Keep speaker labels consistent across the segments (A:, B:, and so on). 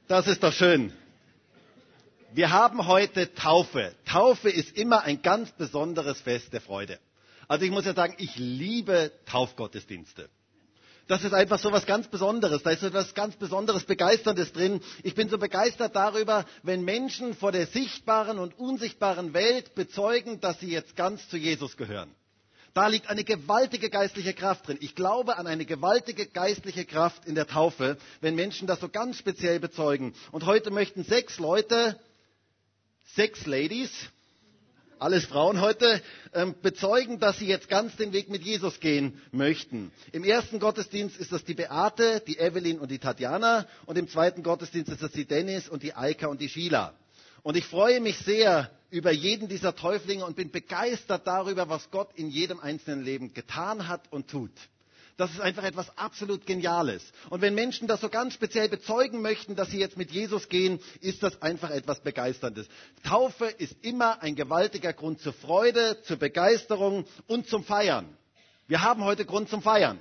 A: Das ist doch schön. Wir haben heute Taufe. Taufe ist immer ein ganz besonderes Fest der Freude. Also ich muss ja sagen, ich liebe Taufgottesdienste. Das ist einfach so was ganz Besonderes. Da ist so etwas ganz Besonderes, Begeisterndes drin. Ich bin so begeistert darüber, wenn Menschen vor der sichtbaren und unsichtbaren Welt bezeugen, dass sie jetzt ganz zu Jesus gehören. Da liegt eine gewaltige geistliche Kraft drin. Ich glaube an eine gewaltige geistliche Kraft in der Taufe, wenn Menschen das so ganz speziell bezeugen. Und heute möchten 6 Leute, 6 Ladies, alles Frauen heute, bezeugen, dass sie jetzt ganz den Weg mit Jesus gehen möchten. Im ersten Gottesdienst ist das die Beate, die Evelyn und die Tatjana. Und im zweiten Gottesdienst ist das die Dennis und die Eika und die Sheila. Und ich freue mich sehr über jeden dieser Täuflinge und bin begeistert darüber, was Gott in jedem einzelnen Leben getan hat und tut. Das ist einfach etwas absolut Geniales. Und wenn Menschen das so ganz speziell bezeugen möchten, dass sie jetzt mit Jesus gehen, ist das einfach etwas Begeisterndes. Taufe ist immer ein gewaltiger Grund zur Freude, zur Begeisterung und zum Feiern. Wir haben heute Grund zum Feiern.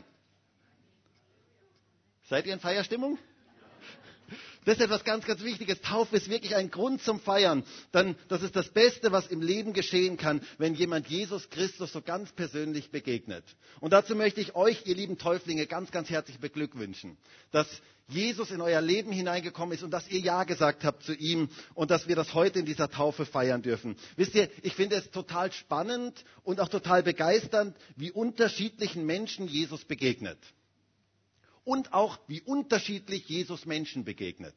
A: Seid ihr in Feierstimmung? Das ist etwas ganz, ganz Wichtiges. Taufe ist wirklich ein Grund zum Feiern. Denn das ist das Beste, was im Leben geschehen kann, wenn jemand Jesus Christus so ganz persönlich begegnet. Und dazu möchte ich euch, ihr lieben Täuflinge, ganz, ganz herzlich beglückwünschen, dass Jesus in euer Leben hineingekommen ist und dass ihr Ja gesagt habt zu ihm und dass wir das heute in dieser Taufe feiern dürfen. Wisst ihr, ich finde es total spannend und auch total begeisternd, wie unterschiedlichen Menschen Jesus begegnet. Und auch, wie unterschiedlich Jesus Menschen begegnet.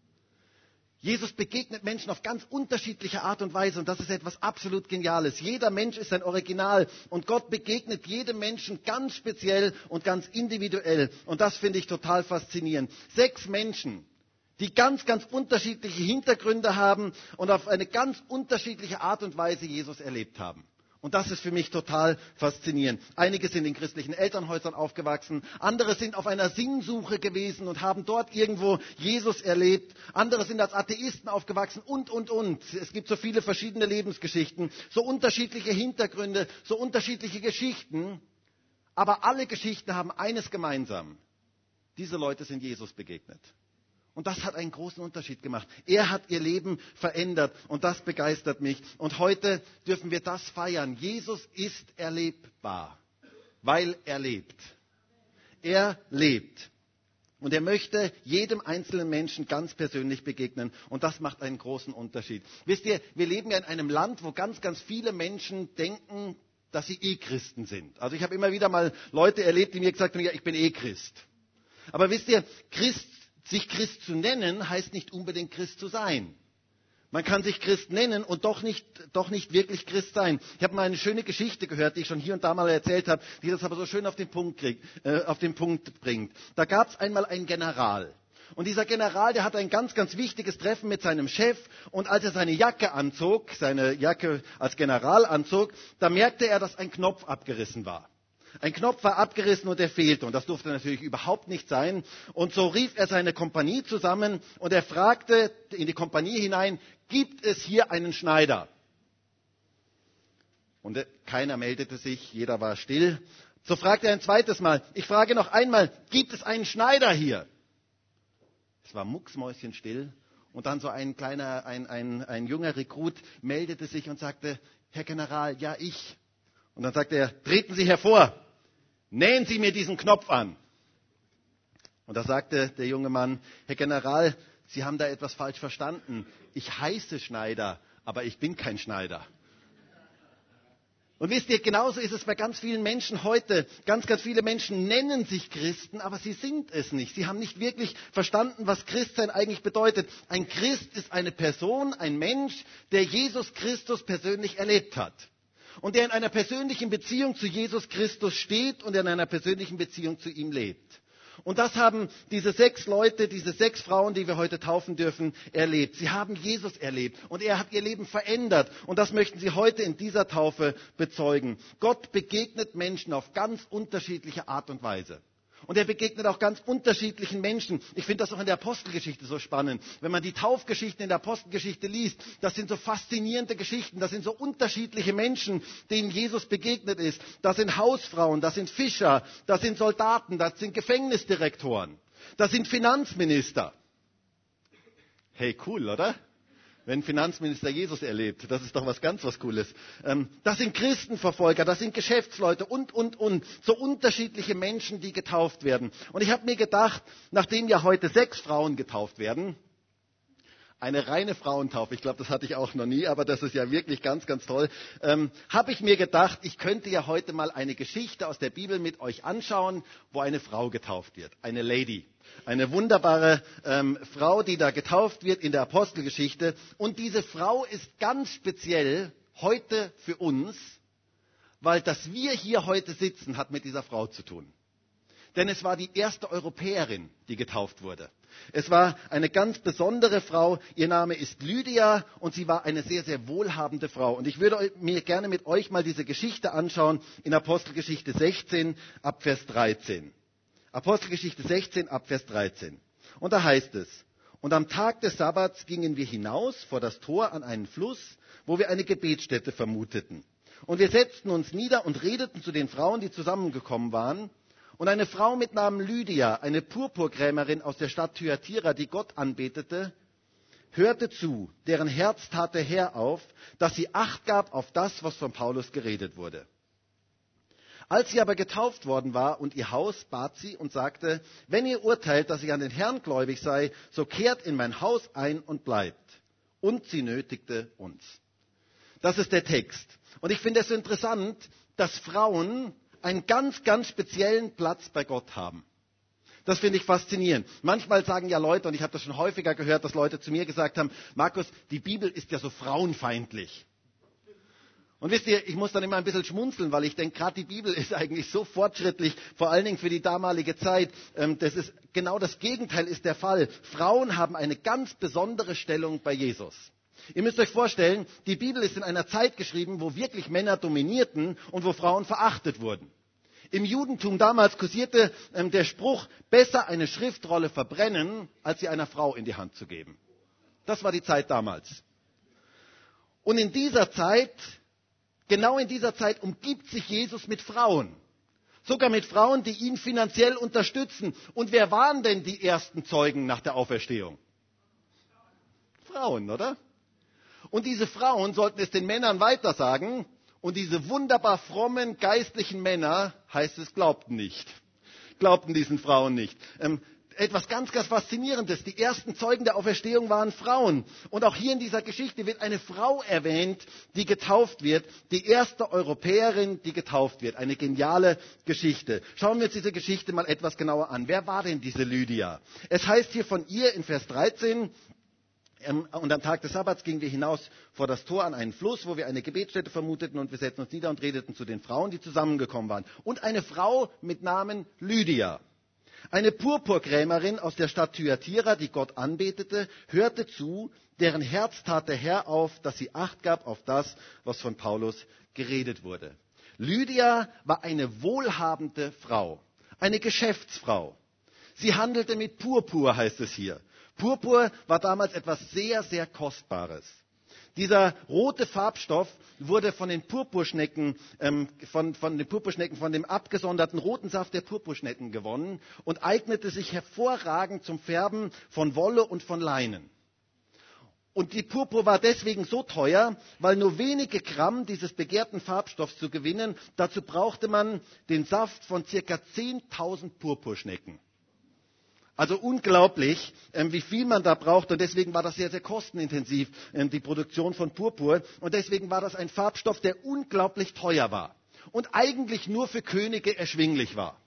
A: Jesus begegnet Menschen auf ganz unterschiedliche Art und Weise und das ist etwas absolut Geniales. Jeder Mensch ist ein Original und Gott begegnet jedem Menschen ganz speziell und ganz individuell. Und das finde ich total faszinierend. 6 Menschen, die ganz, ganz unterschiedliche Hintergründe haben und auf eine ganz unterschiedliche Art und Weise Jesus erlebt haben. Und das ist für mich total faszinierend. Einige sind in christlichen Elternhäusern aufgewachsen, andere sind auf einer Sinnsuche gewesen und haben dort irgendwo Jesus erlebt, andere sind als Atheisten aufgewachsen und. Es gibt so viele verschiedene Lebensgeschichten, so unterschiedliche Hintergründe, so unterschiedliche Geschichten, aber alle Geschichten haben eines gemeinsam. Diese Leute sind Jesus begegnet. Und das hat einen großen Unterschied gemacht. Er hat ihr Leben verändert und das begeistert mich. Und heute dürfen wir das feiern. Jesus ist erlebbar, weil er lebt. Er lebt. Und er möchte jedem einzelnen Menschen ganz persönlich begegnen. Und das macht einen großen Unterschied. Wisst ihr, wir leben ja in einem Land, wo ganz, ganz viele Menschen denken, dass sie Christen sind. Also ich habe immer wieder mal Leute erlebt, die mir gesagt haben, ja, ich bin Christ. Aber wisst ihr, sich Christ zu nennen, heißt nicht unbedingt Christ zu sein. Man kann sich Christ nennen und doch nicht wirklich Christ sein. Ich habe mal eine schöne Geschichte gehört, die ich schon hier und da mal erzählt habe, die das aber so schön auf den Punkt bringt. Da gab es einmal einen General. Und dieser General, der hatte ein ganz, ganz wichtiges Treffen mit seinem Chef. Und als er seine Jacke als General anzog, da merkte er, dass ein Knopf abgerissen war. Ein Knopf war abgerissen und er fehlte. Und das durfte natürlich überhaupt nicht sein. Und so rief er seine Kompanie zusammen und er fragte in die Kompanie hinein, gibt es hier einen Schneider? Und keiner meldete sich, jeder war still. So fragte er ein zweites Mal, ich frage noch einmal, gibt es einen Schneider hier? Es war mucksmäuschenstill. Und dann so ein junger Rekrut meldete sich und sagte, Herr General, ja ich. Und dann sagte er, treten Sie hervor, nähen Sie mir diesen Knopf an. Und da sagte der junge Mann, Herr General, Sie haben da etwas falsch verstanden. Ich heiße Schneider, aber ich bin kein Schneider. Und wisst ihr, genauso ist es bei ganz vielen Menschen heute. Ganz, ganz viele Menschen nennen sich Christen, aber sie sind es nicht. Sie haben nicht wirklich verstanden, was Christsein eigentlich bedeutet. Ein Christ ist eine Person, ein Mensch, der Jesus Christus persönlich erlebt hat. Und der in einer persönlichen Beziehung zu Jesus Christus steht und in einer persönlichen Beziehung zu ihm lebt. Und das haben diese 6 Leute, diese 6 Frauen, die wir heute taufen dürfen, erlebt. Sie haben Jesus erlebt und er hat ihr Leben verändert. Und das möchten sie heute in dieser Taufe bezeugen. Gott begegnet Menschen auf ganz unterschiedliche Art und Weise. Und er begegnet auch ganz unterschiedlichen Menschen. Ich finde das auch in der Apostelgeschichte so spannend. Wenn man die Taufgeschichten in der Apostelgeschichte liest, das sind so faszinierende Geschichten. Das sind so unterschiedliche Menschen, denen Jesus begegnet ist. Das sind Hausfrauen, das sind Fischer, das sind Soldaten, das sind Gefängnisdirektoren, das sind Finanzminister. Hey, cool, oder? Wenn Finanzminister Jesus erlebt, das ist doch was Cooles. Das sind Christenverfolger, das sind Geschäftsleute und. So unterschiedliche Menschen, die getauft werden. Und ich habe mir gedacht, nachdem ja heute 6 Frauen getauft werden, eine reine Frauentaufe, ich glaube, das hatte ich auch noch nie, aber das ist ja wirklich ganz toll, habe ich mir gedacht, ich könnte ja heute mal eine Geschichte aus der Bibel mit euch anschauen, wo eine Frau getauft wird, eine Lady. Eine wunderbare Frau, die da getauft wird in der Apostelgeschichte. Und diese Frau ist ganz speziell heute für uns, weil dass wir hier heute sitzen, hat mit dieser Frau zu tun. Denn es war die erste Europäerin, die getauft wurde. Es war eine ganz besondere Frau. Ihr Name ist Lydia und sie war eine sehr wohlhabende Frau. Und ich würde mir gerne mit euch mal diese Geschichte anschauen in Apostelgeschichte 16 ab Vers 13. Apostelgeschichte 16 ab Vers 13. Und da heißt es: Und am Tag des Sabbats gingen wir hinaus vor das Tor an einen Fluss, wo wir eine Gebetsstätte vermuteten. Und wir setzten uns nieder und redeten zu den Frauen, die zusammengekommen waren. Und eine Frau mit Namen Lydia, eine Purpurkrämerin aus der Stadt Thyatira, die Gott anbetete, hörte zu, deren Herz tat der Herr auf, dass sie Acht gab auf das, was von Paulus geredet wurde. Als sie aber getauft worden war und ihr Haus, bat sie und sagte: Wenn ihr urteilt, dass ich an den Herrn gläubig sei, so kehrt in mein Haus ein und bleibt. Und sie nötigte uns. Das ist der Text. Und ich finde es so interessant, dass Frauen einen ganz speziellen Platz bei Gott haben. Das finde ich faszinierend. Manchmal sagen ja Leute, und ich habe das schon häufiger gehört, dass Leute zu mir gesagt haben: Markus, die Bibel ist ja so frauenfeindlich. Und wisst ihr, ich muss dann immer ein bisschen schmunzeln, weil ich denke, gerade die Bibel ist eigentlich so fortschrittlich, vor allen Dingen für die damalige Zeit. Das ist genau das Gegenteil ist der Fall. Frauen haben eine ganz besondere Stellung bei Jesus. Ihr müsst euch vorstellen, die Bibel ist in einer Zeit geschrieben, wo wirklich Männer dominierten und wo Frauen verachtet wurden. Im Judentum damals kursierte der Spruch: Besser eine Schriftrolle verbrennen, als sie einer Frau in die Hand zu geben. Das war die Zeit damals. Und in dieser Zeit, genau in dieser Zeit, umgibt sich Jesus mit Frauen. Sogar mit Frauen, die ihn finanziell unterstützen. Und wer waren denn die ersten Zeugen nach der Auferstehung? Frauen, oder? Und diese Frauen sollten es den Männern weitersagen. Und diese wunderbar frommen, geistlichen Männer, heißt es, glaubten nicht. Glaubten diesen Frauen nicht. Etwas ganz Faszinierendes. Die ersten Zeugen der Auferstehung waren Frauen. Und auch hier in dieser Geschichte wird eine Frau erwähnt, die getauft wird. Die erste Europäerin, die getauft wird. Eine geniale Geschichte. Schauen wir uns diese Geschichte mal etwas genauer an. Wer war denn diese Lydia? Es heißt hier von ihr in Vers 13: Und am Tag des Sabbats gingen wir hinaus vor das Tor an einen Fluss, wo wir eine Gebetsstätte vermuteten, und wir setzten uns nieder und redeten zu den Frauen, die zusammengekommen waren. Und eine Frau mit Namen Lydia, eine Purpurkrämerin aus der Stadt Thyatira, die Gott anbetete, hörte zu, deren Herz tat der Herr auf, dass sie Acht gab auf das, was von Paulus geredet wurde. Lydia war eine wohlhabende Frau, eine Geschäftsfrau. Sie handelte mit Purpur, heißt es hier. Purpur war damals etwas sehr Kostbares. Dieser rote Farbstoff wurde von den Purpurschnecken, von dem abgesonderten roten Saft der Purpurschnecken gewonnen und eignete sich hervorragend zum Färben von Wolle und von Leinen. Und die Purpur war deswegen so teuer, weil nur wenige Gramm dieses begehrten Farbstoffs zu gewinnen, dazu brauchte man den Saft von ca. 10.000 Purpurschnecken. Also unglaublich, wie viel man da braucht. Und deswegen war das sehr kostenintensiv, die Produktion von Purpur. Und deswegen war das ein Farbstoff, der unglaublich teuer war. Und eigentlich nur für Könige erschwinglich war.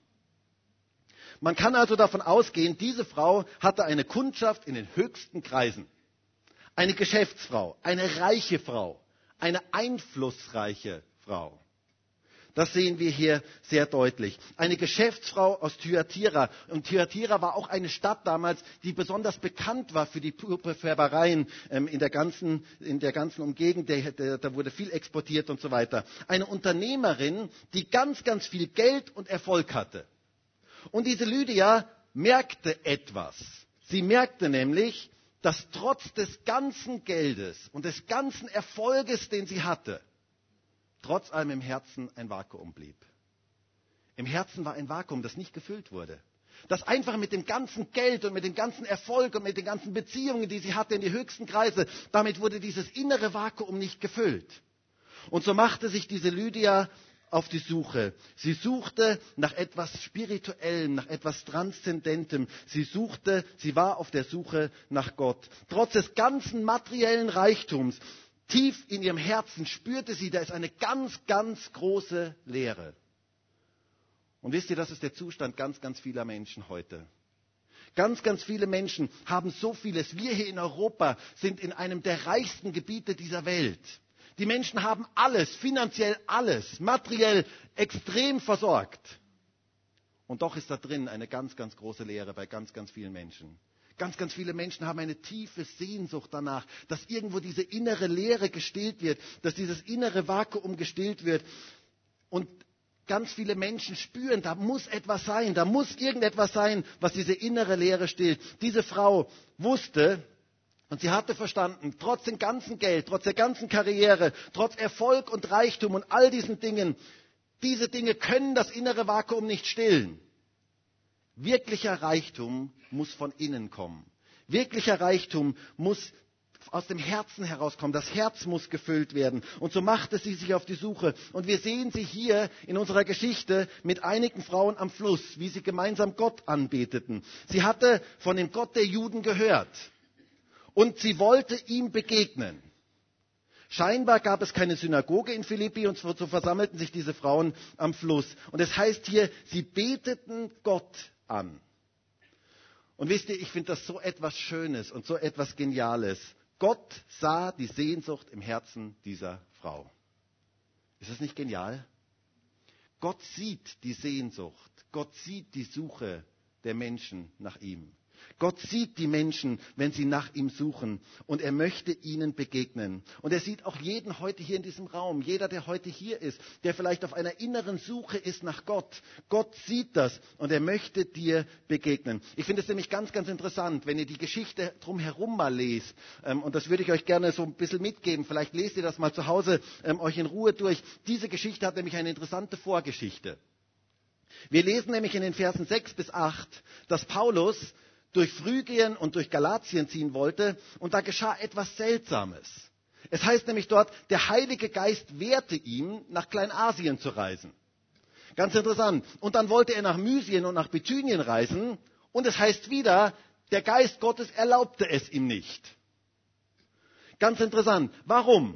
A: Man kann also davon ausgehen, diese Frau hatte eine Kundschaft in den höchsten Kreisen. Eine Geschäftsfrau, eine reiche Frau, eine einflussreiche Frau. Das sehen wir hier sehr deutlich. Eine Geschäftsfrau aus Thyatira. Und Thyatira war auch eine Stadt damals, die besonders bekannt war für die Purpurfärbereien in der ganzen Umgegend. Da wurde viel exportiert und so weiter. Eine Unternehmerin, die ganz viel Geld und Erfolg hatte. Und diese Lydia merkte etwas. Sie merkte nämlich, dass trotz des ganzen Geldes und des ganzen Erfolges, den sie hatte, trotz allem im Herzen ein Vakuum blieb. Im Herzen war ein Vakuum, das nicht gefüllt wurde. Das einfach mit dem ganzen Geld und mit dem ganzen Erfolg und mit den ganzen Beziehungen, die sie hatte in die höchsten Kreise, damit wurde dieses innere Vakuum nicht gefüllt. Und so machte sich diese Lydia auf die Suche. Sie suchte nach etwas Spirituellem, nach etwas Transzendentem. Sie war auf der Suche nach Gott. Trotz des ganzen materiellen Reichtums, tief in ihrem Herzen spürte sie, da ist eine ganz, ganz große Leere. Und wisst ihr, das ist der Zustand ganz, ganz vieler Menschen heute. Ganz, ganz viele Menschen haben so vieles. Wir hier in Europa sind in einem der reichsten Gebiete dieser Welt. Die Menschen haben alles, finanziell alles, materiell extrem versorgt. Und doch ist da drin eine ganz, ganz große Leere bei ganz, ganz vielen Menschen. Ganz, ganz viele Menschen haben eine tiefe Sehnsucht danach, dass irgendwo diese innere Leere gestillt wird, dass dieses innere Vakuum gestillt wird. Und ganz viele Menschen spüren, da muss etwas sein, da muss irgendetwas sein, was diese innere Leere stillt. Diese Frau wusste, und sie hatte verstanden, trotz dem ganzen Geld, trotz der ganzen Karriere, trotz Erfolg und Reichtum und all diesen Dingen, diese Dinge können das innere Vakuum nicht stillen. Wirklicher Reichtum muss von innen kommen. Wirklicher Reichtum muss aus dem Herzen herauskommen. Das Herz muss gefüllt werden. Und so machte sie sich auf die Suche. Und wir sehen sie hier in unserer Geschichte mit einigen Frauen am Fluss, wie sie gemeinsam Gott anbeteten. Sie hatte von dem Gott der Juden gehört. Und sie wollte ihm begegnen. Scheinbar gab es keine Synagoge in Philippi und so versammelten sich diese Frauen am Fluss. Und es heißt hier, sie beteten Gott an. Und wisst ihr, ich finde das so etwas Schönes und so etwas Geniales. Gott sah die Sehnsucht im Herzen dieser Frau. Ist das nicht genial? Gott sieht die Sehnsucht. Gott sieht die Suche der Menschen nach ihm. Gott sieht die Menschen, wenn sie nach ihm suchen, und er möchte ihnen begegnen. Und er sieht auch jeden heute hier in diesem Raum, jeder, der heute hier ist, der vielleicht auf einer inneren Suche ist nach Gott. Gott sieht das und er möchte dir begegnen. Ich finde es nämlich ganz, ganz interessant, wenn ihr die Geschichte drumherum mal lest, und das würde ich euch gerne so ein bisschen mitgeben, vielleicht lest ihr das mal zu Hause euch in Ruhe durch. Diese Geschichte hat nämlich eine interessante Vorgeschichte. Wir lesen nämlich in den Versen 6 bis 8, dass Paulus durch Phrygien und durch Galatien ziehen wollte, und da geschah etwas Seltsames. Es heißt nämlich dort, der Heilige Geist wehrte ihm, nach Kleinasien zu reisen. Ganz interessant. Und dann wollte er nach Mysien und nach Bithynien reisen, und es heißt wieder, der Geist Gottes erlaubte es ihm nicht. Ganz interessant. Warum?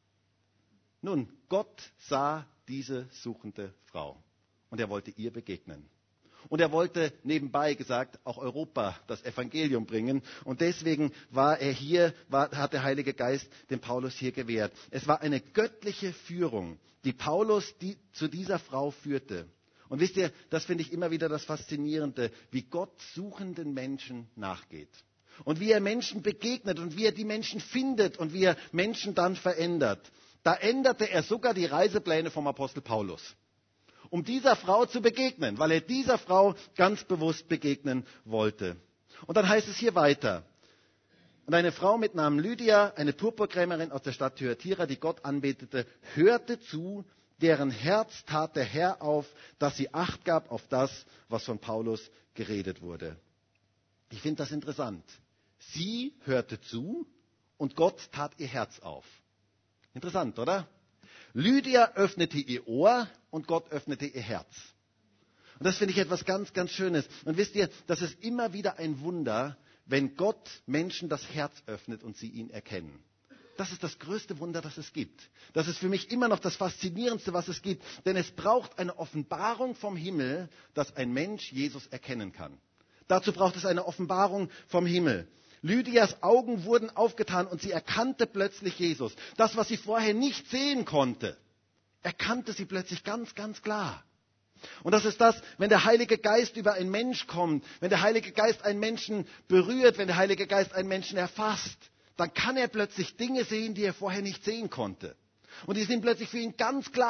A: Nun, Gott sah diese suchende Frau und er wollte ihr begegnen. Und er wollte, nebenbei gesagt, auch Europa das Evangelium bringen. Und deswegen war er hier, hat der Heilige Geist dem Paulus hier gewährt. Es war eine göttliche Führung, die Paulus zu dieser Frau führte. Und wisst ihr, das finde ich immer wieder das Faszinierende, wie Gott suchenden Menschen nachgeht. Und wie er Menschen begegnet und wie er die Menschen findet und wie er Menschen dann verändert. Da änderte er sogar die Reisepläne vom Apostel Paulus, um dieser Frau zu begegnen, weil er dieser Frau ganz bewusst begegnen wollte. Und dann heißt es hier weiter. Und eine Frau mit Namen Lydia, eine Purpurkrämerin aus der Stadt Thyatira, die Gott anbetete, hörte zu, deren Herz tat der Herr auf, dass sie Acht gab auf das, was von Paulus geredet wurde. Ich finde das interessant. Sie hörte zu und Gott tat ihr Herz auf. Interessant, oder? Lydia öffnete ihr Ohr und Gott öffnete ihr Herz. Und das finde ich etwas ganz, ganz Schönes. Und wisst ihr, das ist immer wieder ein Wunder, wenn Gott Menschen das Herz öffnet und sie ihn erkennen. Das ist das größte Wunder, das es gibt. Das ist für mich immer noch das Faszinierendste, was es gibt. Denn es braucht eine Offenbarung vom Himmel, dass ein Mensch Jesus erkennen kann. Dazu braucht es eine Offenbarung vom Himmel. Lydias Augen wurden aufgetan und sie erkannte plötzlich Jesus. Das, was sie vorher nicht sehen konnte, erkannte sie plötzlich ganz, ganz klar. Und das ist das, wenn der Heilige Geist über einen Mensch kommt, wenn der Heilige Geist einen Menschen berührt, wenn der Heilige Geist einen Menschen erfasst, dann kann er plötzlich Dinge sehen, die er vorher nicht sehen konnte. Und die sind plötzlich für ihn ganz klar.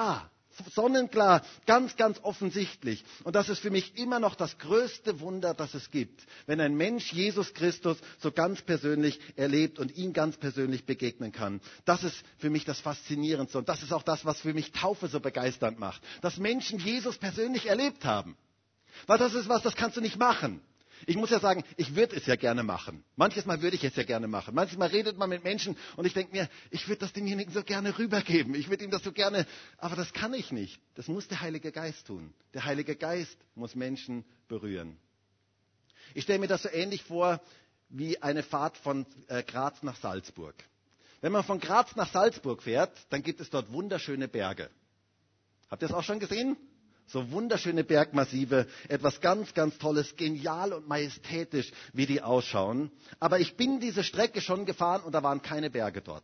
A: Sonnenklar, ganz, ganz offensichtlich. Und das ist für mich immer noch das größte Wunder, das es gibt. Wenn ein Mensch Jesus Christus so ganz persönlich erlebt und ihm ganz persönlich begegnen kann. Das ist für mich das Faszinierendste. Und das ist auch das, was für mich Taufe so begeisternd macht. Dass Menschen Jesus persönlich erlebt haben. Weil das ist was, das kannst du nicht machen. Ich muss ja sagen, ich würde es ja gerne machen. Manches Mal würde ich es ja gerne machen. Manches Mal redet man mit Menschen und ich denke mir, ich würde das demjenigen so gerne rübergeben. Ich würde ihm das so gerne, aber das kann ich nicht. Das muss der Heilige Geist tun. Der Heilige Geist muss Menschen berühren. Ich stelle mir das so ähnlich vor wie eine Fahrt von Graz nach Salzburg. Wenn man von Graz nach Salzburg fährt, dann gibt es dort wunderschöne Berge. Habt ihr das auch schon gesehen? So wunderschöne Bergmassive, etwas ganz, ganz Tolles, genial und majestätisch, wie die ausschauen. Aber ich bin diese Strecke schon gefahren und da waren keine Berge dort.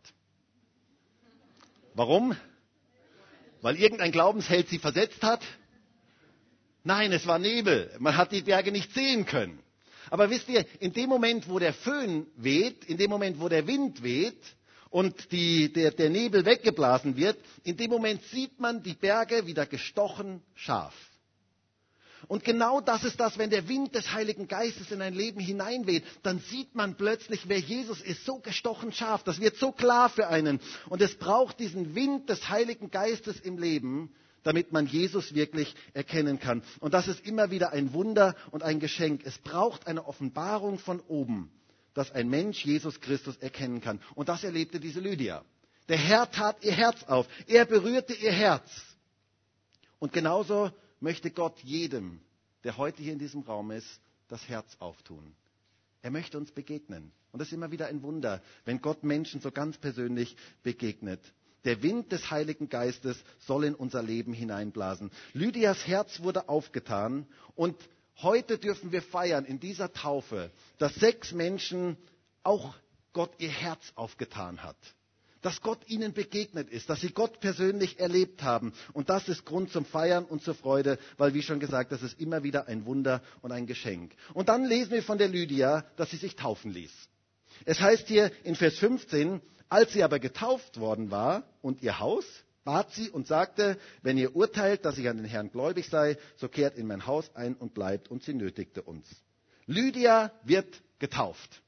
A: Warum? Weil irgendein Glaubensheld sie versetzt hat? Nein, es war Nebel. Man hat die Berge nicht sehen können. Aber wisst ihr, in dem Moment, wo der Föhn weht, in dem Moment, wo der Wind weht, und der Nebel weggeblasen wird, in dem Moment sieht man die Berge wieder gestochen scharf. Und genau das ist das, wenn der Wind des Heiligen Geistes in ein Leben hineinweht, dann sieht man plötzlich, wer Jesus ist, so gestochen scharf. Das wird so klar für einen. Und es braucht diesen Wind des Heiligen Geistes im Leben, damit man Jesus wirklich erkennen kann. Und das ist immer wieder ein Wunder und ein Geschenk. Es braucht eine Offenbarung von oben, dass ein Mensch Jesus Christus erkennen kann. Und das erlebte diese Lydia. Der Herr tat ihr Herz auf. Er berührte ihr Herz. Und genauso möchte Gott jedem, der heute hier in diesem Raum ist, das Herz auftun. Er möchte uns begegnen. Und das ist immer wieder ein Wunder, wenn Gott Menschen so ganz persönlich begegnet. Der Wind des Heiligen Geistes soll in unser Leben hineinblasen. Lydias Herz wurde aufgetan und heute dürfen wir feiern in dieser Taufe, dass 6 Menschen auch Gott ihr Herz aufgetan hat. Dass Gott ihnen begegnet ist, dass sie Gott persönlich erlebt haben. Und das ist Grund zum Feiern und zur Freude, weil, wie schon gesagt, das ist immer wieder ein Wunder und ein Geschenk. Und dann lesen wir von der Lydia, dass sie sich taufen ließ. Es heißt hier in Vers 15, als sie aber getauft worden war und ihr Haus, bat sie und sagte, wenn ihr urteilt, dass ich an den Herrn gläubig sei, so kehrt in mein Haus ein und bleibt. Und sie nötigte uns. Lydia wird getauft.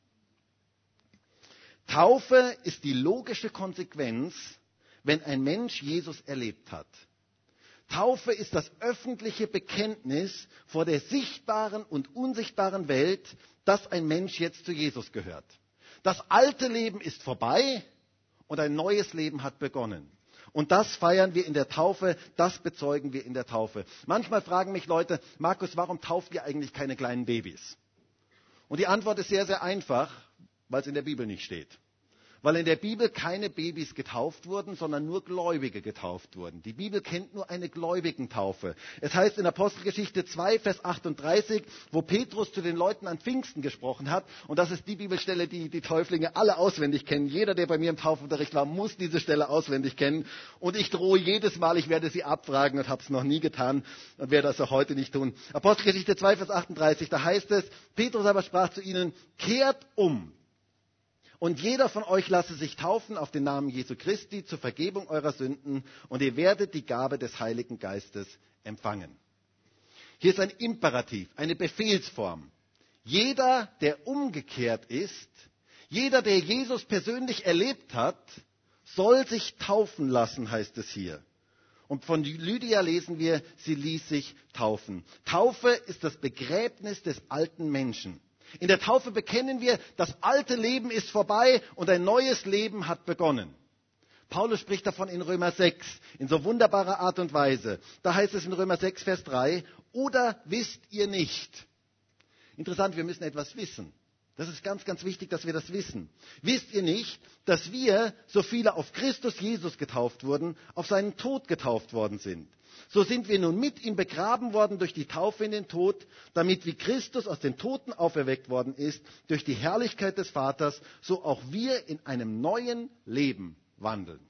A: Taufe ist die logische Konsequenz, wenn ein Mensch Jesus erlebt hat. Taufe ist das öffentliche Bekenntnis vor der sichtbaren und unsichtbaren Welt, dass ein Mensch jetzt zu Jesus gehört. Das alte Leben ist vorbei und ein neues Leben hat begonnen. Und das feiern wir in der Taufe, das bezeugen wir in der Taufe. Manchmal fragen mich Leute, Markus, warum tauft ihr eigentlich keine kleinen Babys? Und die Antwort ist sehr, sehr einfach, weil es in der Bibel nicht steht. Weil in der Bibel keine Babys getauft wurden, sondern nur Gläubige getauft wurden. Die Bibel kennt nur eine Gläubigentaufe. Es heißt in Apostelgeschichte 2, Vers 38, wo Petrus zu den Leuten an Pfingsten gesprochen hat, und das ist die Bibelstelle, die die Täuflinge alle auswendig kennen. Jeder, der bei mir im Taufunterricht war, muss diese Stelle auswendig kennen. Und ich drohe jedes Mal, ich werde sie abfragen und habe es noch nie getan und werde das auch heute nicht tun. Apostelgeschichte 2, Vers 38, da heißt es, Petrus aber sprach zu ihnen, kehrt um. Und jeder von euch lasse sich taufen auf den Namen Jesu Christi zur Vergebung eurer Sünden und ihr werdet die Gabe des Heiligen Geistes empfangen. Hier ist ein Imperativ, eine Befehlsform. Jeder, der umgekehrt ist, jeder, der Jesus persönlich erlebt hat, soll sich taufen lassen, heißt es hier. Und von Lydia lesen wir, sie ließ sich taufen. Taufe ist das Begräbnis des alten Menschen. In der Taufe bekennen wir, das alte Leben ist vorbei und ein neues Leben hat begonnen. Paulus spricht davon in Römer 6 in so wunderbarer Art und Weise. Da heißt es in Römer 6, Vers 3, oder wisst ihr nicht? Interessant, wir müssen etwas wissen. Das ist ganz, ganz wichtig, dass wir das wissen. Wisst ihr nicht, dass wir, so viele auf Christus Jesus getauft wurden, auf seinen Tod getauft worden sind? So sind wir nun mit ihm begraben worden durch die Taufe in den Tod, damit wie Christus aus den Toten auferweckt worden ist, durch die Herrlichkeit des Vaters, so auch wir in einem neuen Leben wandeln.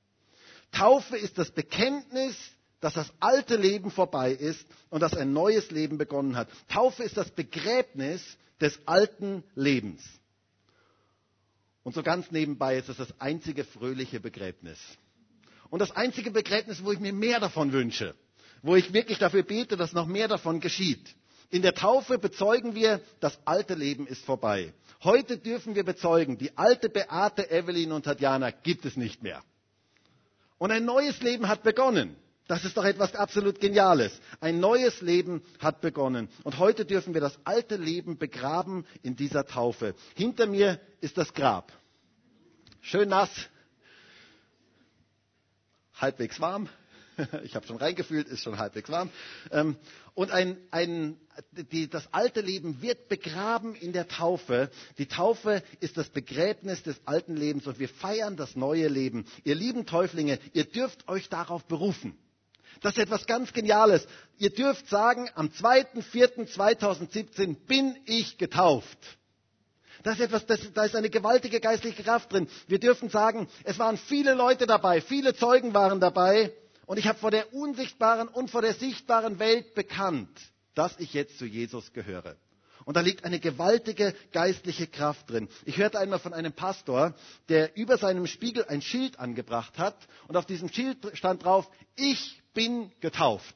A: Taufe ist das Bekenntnis, dass das alte Leben vorbei ist und dass ein neues Leben begonnen hat. Taufe ist das Begräbnis des alten Lebens. Und so ganz nebenbei ist es das einzige fröhliche Begräbnis. Und das einzige Begräbnis, wo ich mir mehr davon wünsche, wo ich wirklich dafür bete, dass noch mehr davon geschieht. In der Taufe bezeugen wir, das alte Leben ist vorbei. Heute dürfen wir bezeugen, die alte Beate, Evelyn und Tatjana gibt es nicht mehr. Und ein neues Leben hat begonnen. Das ist doch etwas absolut Geniales. Ein neues Leben hat begonnen. Und heute dürfen wir das alte Leben begraben in dieser Taufe. Hinter mir ist das Grab. Schön nass, halbwegs warm. Ich habe schon reingefühlt, ist schon halbwegs warm. Und das alte Leben wird begraben in der Taufe. Die Taufe ist das Begräbnis des alten Lebens und wir feiern das neue Leben. Ihr lieben Täuflinge, ihr dürft euch darauf berufen. Das ist etwas ganz Geniales. Ihr dürft sagen, am 2.4.2017 bin ich getauft. Da ist eine gewaltige geistliche Kraft drin. Wir dürfen sagen, es waren viele Leute dabei, viele Zeugen waren dabei. Und ich habe vor der unsichtbaren und vor der sichtbaren Welt bekannt, dass ich jetzt zu Jesus gehöre. Und da liegt eine gewaltige geistliche Kraft drin. Ich hörte einmal von einem Pastor, der über seinem Spiegel ein Schild angebracht hat. Und auf diesem Schild stand drauf, ich bin getauft.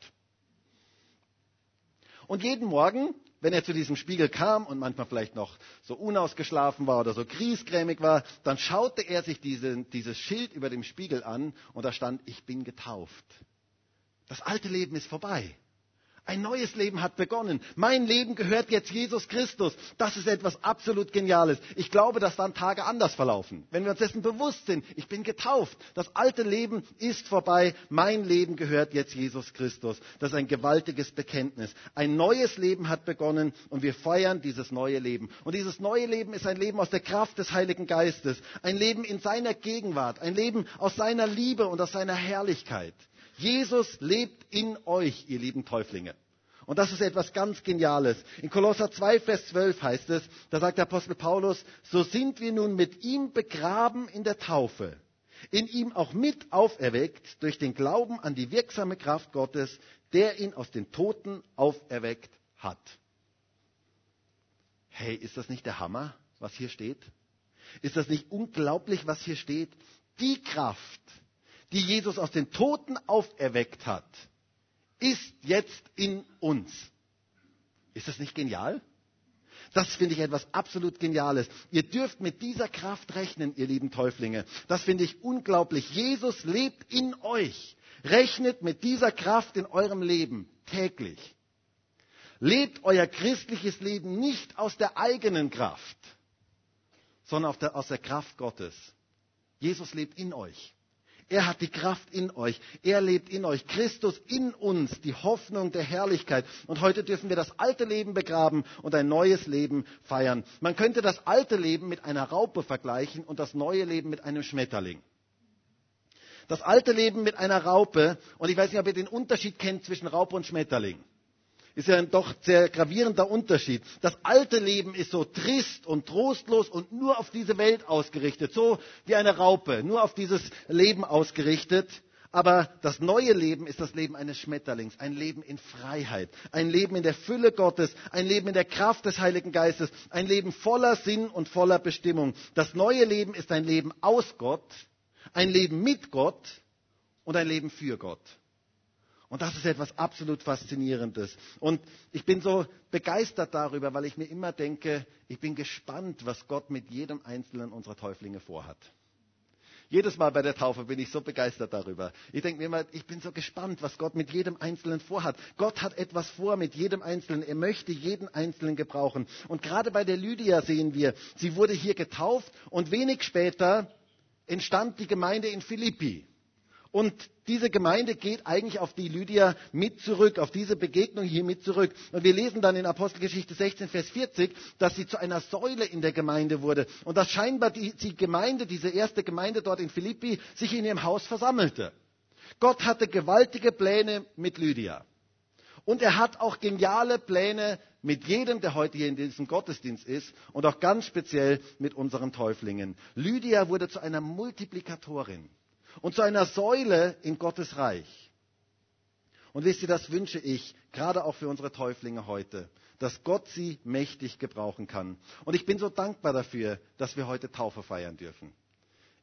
A: Und jeden Morgen, wenn er zu diesem Spiegel kam und manchmal vielleicht noch so unausgeschlafen war oder so griesgrämig war, dann schaute er sich dieses Schild über dem Spiegel an und da stand, ich bin getauft. Das alte Leben ist vorbei. Ein neues Leben hat begonnen. Mein Leben gehört jetzt Jesus Christus. Das ist etwas absolut Geniales. Ich glaube, dass dann Tage anders verlaufen. Wenn wir uns dessen bewusst sind, ich bin getauft. Das alte Leben ist vorbei. Mein Leben gehört jetzt Jesus Christus. Das ist ein gewaltiges Bekenntnis. Ein neues Leben hat begonnen und wir feiern dieses neue Leben. Und dieses neue Leben ist ein Leben aus der Kraft des Heiligen Geistes. Ein Leben in seiner Gegenwart. Ein Leben aus seiner Liebe und aus seiner Herrlichkeit. Jesus lebt in euch, ihr lieben Täuflinge. Und das ist etwas ganz Geniales. In Kolosser 2, Vers 12 heißt es, da sagt der Apostel Paulus, so sind wir nun mit ihm begraben in der Taufe, in ihm auch mit auferweckt durch den Glauben an die wirksame Kraft Gottes, der ihn aus den Toten auferweckt hat. Hey, ist das nicht der Hammer, was hier steht? Ist das nicht unglaublich, was hier steht? Die Kraft, die Jesus aus den Toten auferweckt hat, ist jetzt in uns. Ist das nicht genial? Das finde ich etwas absolut Geniales. Ihr dürft mit dieser Kraft rechnen, ihr lieben Täuflinge. Das finde ich unglaublich. Jesus lebt in euch. Rechnet mit dieser Kraft in eurem Leben täglich. Lebt euer christliches Leben nicht aus der eigenen Kraft, sondern aus der Kraft Gottes. Jesus lebt in euch. Er hat die Kraft in euch. Er lebt in euch. Christus in uns, die Hoffnung der Herrlichkeit. Und heute dürfen wir das alte Leben begraben und ein neues Leben feiern. Man könnte das alte Leben mit einer Raupe vergleichen und das neue Leben mit einem Schmetterling. Das alte Leben mit einer Raupe, und ich weiß nicht, ob ihr den Unterschied kennt zwischen Raupe und Schmetterling. Ist ja ein doch sehr gravierender Unterschied. Das alte Leben ist so trist und trostlos und nur auf diese Welt ausgerichtet. So wie eine Raupe, nur auf dieses Leben ausgerichtet. Aber das neue Leben ist das Leben eines Schmetterlings. Ein Leben in Freiheit. Ein Leben in der Fülle Gottes. Ein Leben in der Kraft des Heiligen Geistes. Ein Leben voller Sinn und voller Bestimmung. Das neue Leben ist ein Leben aus Gott. Ein Leben mit Gott und ein Leben für Gott. Und das ist etwas absolut Faszinierendes. Und ich bin so begeistert darüber, weil ich mir immer denke, ich bin gespannt, was Gott mit jedem einzelnen unserer Täuflinge vorhat. Jedes Mal bei der Taufe bin ich so begeistert darüber. Ich denke mir immer, ich bin so gespannt, was Gott mit jedem Einzelnen vorhat. Gott hat etwas vor mit jedem Einzelnen. Er möchte jeden Einzelnen gebrauchen. Und gerade bei der Lydia sehen wir, sie wurde hier getauft und wenig später entstand die Gemeinde in Philippi. Und diese Gemeinde geht eigentlich auf die Lydia mit zurück, auf diese Begegnung hier mit zurück. Und wir lesen dann in Apostelgeschichte 16, Vers 40, dass sie zu einer Säule in der Gemeinde wurde. Und dass scheinbar die Gemeinde, diese erste Gemeinde dort in Philippi, sich in ihrem Haus versammelte. Gott hatte gewaltige Pläne mit Lydia. Und er hat auch geniale Pläne mit jedem, der heute hier in diesem Gottesdienst ist und auch ganz speziell mit unseren Täuflingen. Lydia wurde zu einer Multiplikatorin. Und zu einer Säule in Gottes Reich. Und wisst ihr, das wünsche ich, gerade auch für unsere Täuflinge heute, dass Gott sie mächtig gebrauchen kann. Und ich bin so dankbar dafür, dass wir heute Taufe feiern dürfen.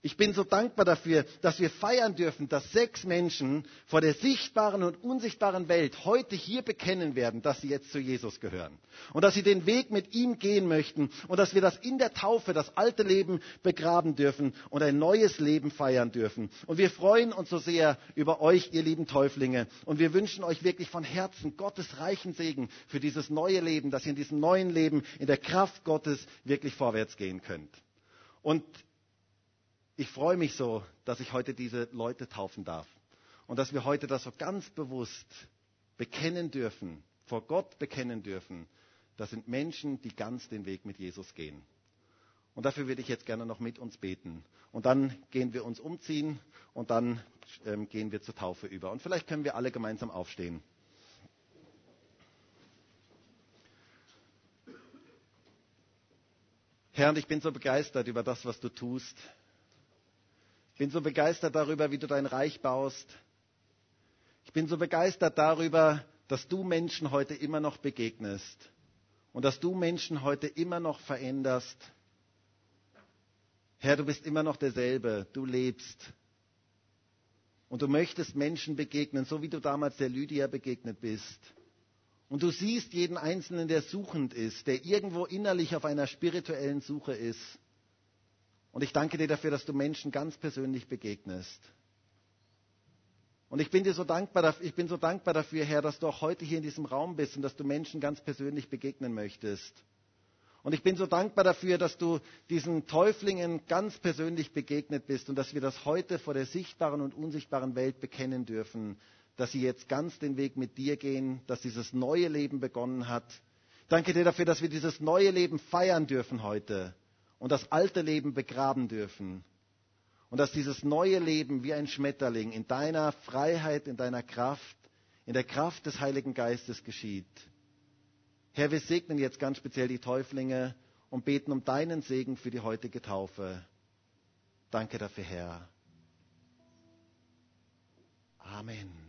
A: Ich bin so dankbar dafür, dass wir feiern dürfen, dass 6 Menschen vor der sichtbaren und unsichtbaren Welt heute hier bekennen werden, dass sie jetzt zu Jesus gehören. Und dass sie den Weg mit ihm gehen möchten. Und dass wir das in der Taufe, das alte Leben begraben dürfen und ein neues Leben feiern dürfen. Und wir freuen uns so sehr über euch, ihr lieben Täuflinge. Und wir wünschen euch wirklich von Herzen Gottes reichen Segen für dieses neue Leben, dass ihr in diesem neuen Leben in der Kraft Gottes wirklich vorwärts gehen könnt. Und ich freue mich so, dass ich heute diese Leute taufen darf und dass wir heute das so ganz bewusst bekennen dürfen, vor Gott bekennen dürfen. Das sind Menschen, die ganz den Weg mit Jesus gehen. Und dafür würde ich jetzt gerne noch mit uns beten. Und dann gehen wir uns umziehen und dann gehen wir zur Taufe über. Und vielleicht können wir alle gemeinsam aufstehen. Herr, und ich bin so begeistert über das, was du tust. Ich bin so begeistert darüber, wie du dein Reich baust. Ich bin so begeistert darüber, dass du Menschen heute immer noch begegnest und dass du Menschen heute immer noch veränderst. Herr, du bist immer noch derselbe, du lebst. Und du möchtest Menschen begegnen, so wie du damals der Lydia begegnet bist. Und du siehst jeden Einzelnen, der suchend ist, der irgendwo innerlich auf einer spirituellen Suche ist. Und ich danke dir dafür, dass du Menschen ganz persönlich begegnest. Und ich bin so dankbar dafür, Herr, dass du auch heute hier in diesem Raum bist und dass du Menschen ganz persönlich begegnen möchtest. Und ich bin so dankbar dafür, dass du diesen Täuflingen ganz persönlich begegnet bist und dass wir das heute vor der sichtbaren und unsichtbaren Welt bekennen dürfen, dass sie jetzt ganz den Weg mit dir gehen, dass dieses neue Leben begonnen hat. Ich danke dir dafür, dass wir dieses neue Leben feiern dürfen heute und das alte Leben begraben dürfen. Und dass dieses neue Leben wie ein Schmetterling in deiner Freiheit, in deiner Kraft, in der Kraft des Heiligen Geistes geschieht. Herr, wir segnen jetzt ganz speziell die Täuflinge und beten um deinen Segen für die heutige Taufe. Danke dafür, Herr. Amen.